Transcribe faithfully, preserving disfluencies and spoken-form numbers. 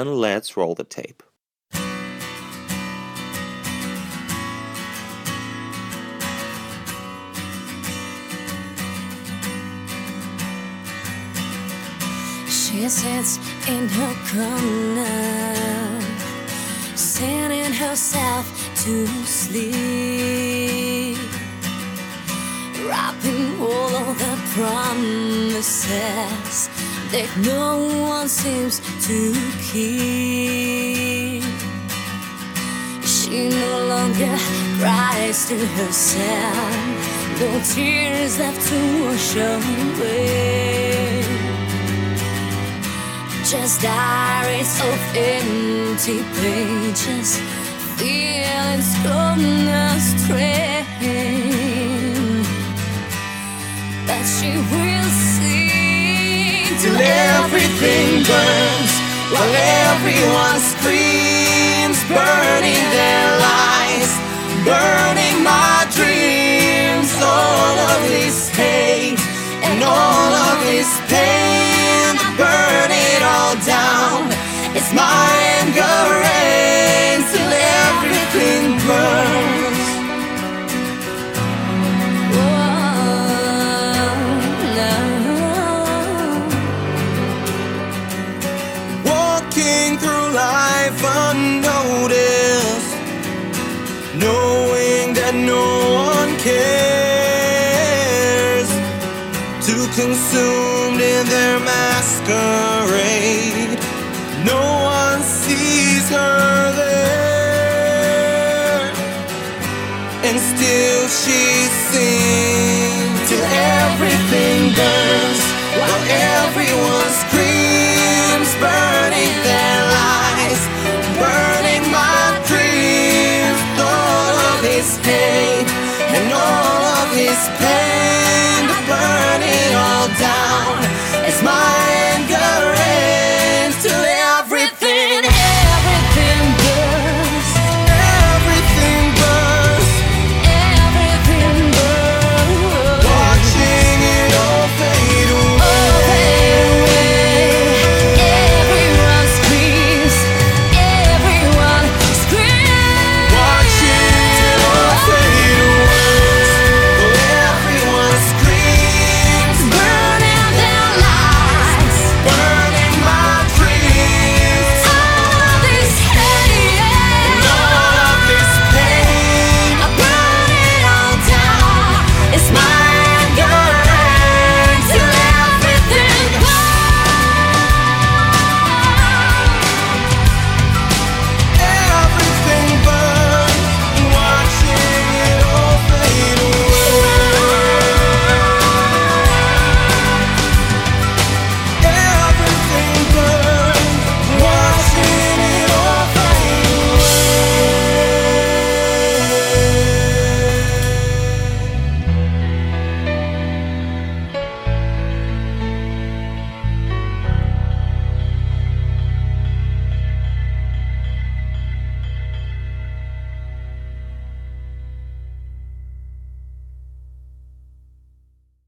and let's roll the tape. She sits in her corner, singing herself to sleep, wrapping all of the promises that no one seems to keep. She no longer cries to herself, no tears left to wash away, just diaries of empty pages, feelings gone astray. But she will sing till everything burns, while everyone screams, burning their lives, burning my dreams. All of this hate and all of this pain, burn it all down. It's my anger reigns till everything burns. Whoa, no. Walking through life unnoticed, knowing that no one cares, too consumed in their masquerade. No one sees her there, and still she sings till everything burns, while everyone screams, burn.